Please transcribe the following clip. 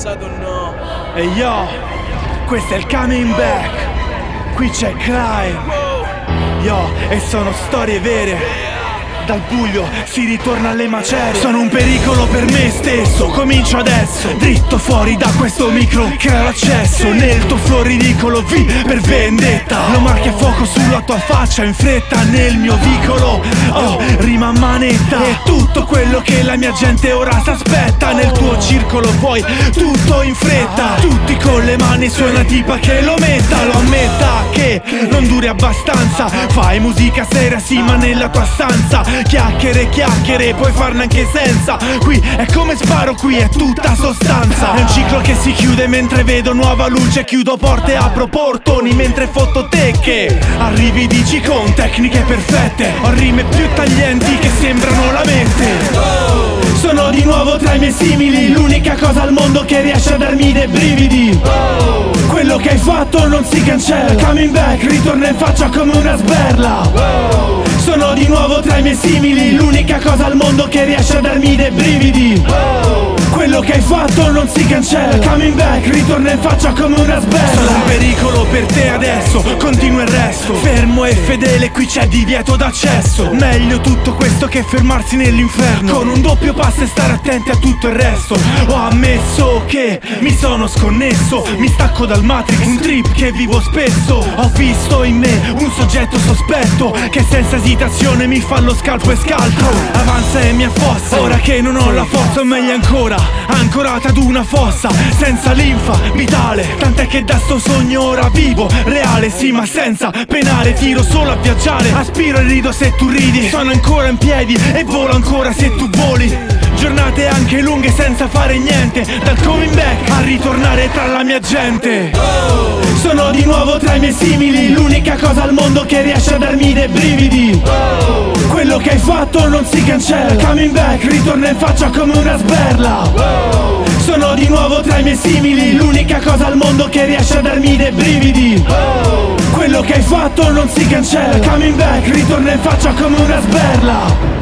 passato no. E yo, questo è il coming back. Qui c'è Crime. Yo, e sono storie vere. Dal buio si ritorna alle macerie. Sono un pericolo per me stesso. Comincio adesso, dritto fuori da questo micro. Crea l'accesso nel tuo flow ridicolo. V per vendetta. Lo marchi a fuoco sulla tua faccia in fretta nel mio vicolo. Oh, rima a manetta. E tutto quello che la mia gente ora s'aspetta. Nel tuo circolo vuoi tutto in fretta. Tutti con le mani su una tipa che lo metta. Lo ammetta che non duri abbastanza. Fai musica seria sì ma nella tua stanza. Chiacchiere, chiacchiere, puoi farne anche senza. Qui è come sparo, qui è tutta sostanza. È un ciclo che si chiude mentre vedo nuova luce. Chiudo porte, apro portoni mentre fotto te che arrivi dici con tecniche perfette. Ho rime più taglienti che sembrano la mente. Sono di nuovo tra i miei simili. L'unica cosa al mondo che riesce a darmi dei brividi. Quello che hai fatto non si cancella. Coming back, ritorna in faccia come una sberla. Sono di nuovo tra i miei simili. L'unica cosa al mondo che riesce a darmi dei brividi. Quello che hai fatto non si cancella. Coming back, ritorna in faccia come una sberla. Sono un pericolo per te adesso, continua il resto. Fermo e fedele, qui c'è divieto d'accesso. Meglio tutto questo che fermarsi nell'inferno. Con un doppio passo e stare attenti a tutto il resto. Ho ammesso che mi sono sconnesso. Mi stacco dal Matrix, un trip che vivo spesso. Ho visto in me un soggetto sospetto che senza esitazione mi fa lo scalpo e scaltro. Avanza e mi affossa. Ora che non ho la forza o meglio ancora ancorata ad una fossa, senza linfa vitale. Tant'è che da sto sogno ora vivo reale, sì ma senza penale. Tiro solo a viaggiare, aspiro e rido se tu ridi. Sono ancora in piedi e volo ancora se tu voli. Giornate anche lunghe senza fare niente. Dal coming back a ritornare tra la mia gente. Sono di nuovo tra i miei simili. L'unica cosa al mondo che riesce a darmi dei brividi. Quello che hai fatto non si cancella. Coming back, ritorna in faccia come una sberla. Sono di nuovo tra i miei simili. L'unica cosa al mondo che riesce a darmi dei brividi. Quello che hai fatto non si cancella. Coming back, ritorna in faccia come una sberla.